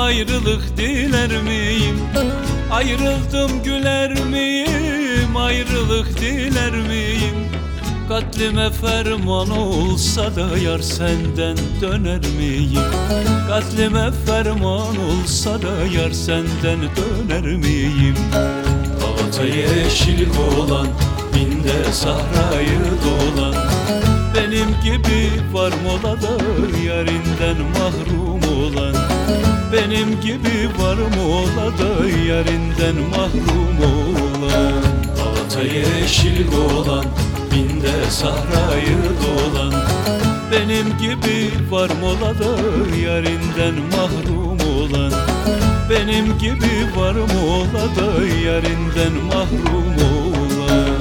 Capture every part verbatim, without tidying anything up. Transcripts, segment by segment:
ayrılık diler miyim? Ayrıldım güler miyim? Ayrılık diler miyim? Katlime ferman olsa da yar senden döner miyim? Katlime ferman olsa da yar senden döner miyim? Havata yeşil olan, binde sahrayı dolan, benim gibi var molada yarinden mahrum olan, benim gibi var molada yarinden mahrum olan. Havata yeşil olan, binde sahrayı dolan, benim gibi var molada yarinden mahrum olan, benim gibi var molada yarinden mahrum olan.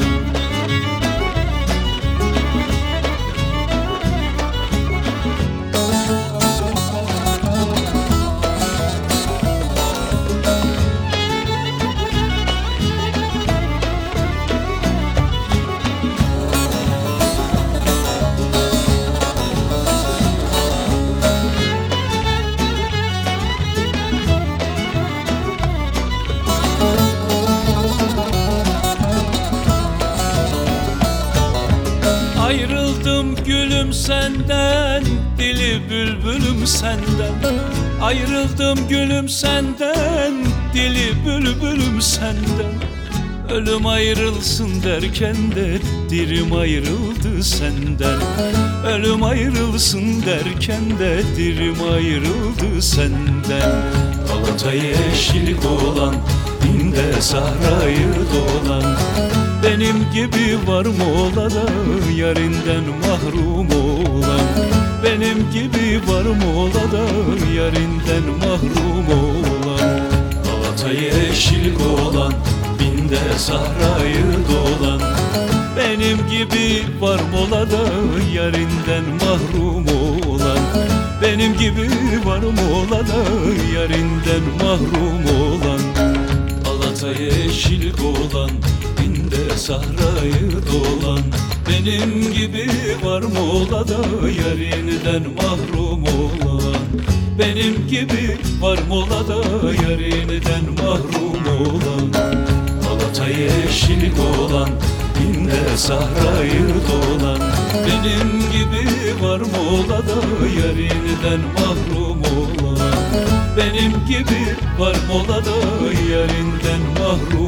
Ayrıldım gülüm senden, dili bülbülüm senden. Ayrıldım gülüm senden, dili bülbülüm senden. Ölüm ayrılsın derken de dirim ayrıldı senden. Ölüm ayrılsın derken de dirim ayrıldı senden. Galata yeşil olan, binde sahrayı dolan, benim gibi var molada yarinden mahrum olan, benim gibi var molada yarinden mahrum olan. Galata yeşil olan, binde sahrayı dolan, benim gibi var molada yarinden mahrum olan, benim gibi var molada yarinden mahrum olan. Galata yeşil olan, binde sahrayı dolan, benim gibi var molada yarinden mahrum olan, benim gibi var molada yarinden mahrum olan. Galata yeşil olan, binde sahrayı dolan, benim gibi var molada yarinden mahrum olan, benim gibi var molada yarinden mahrum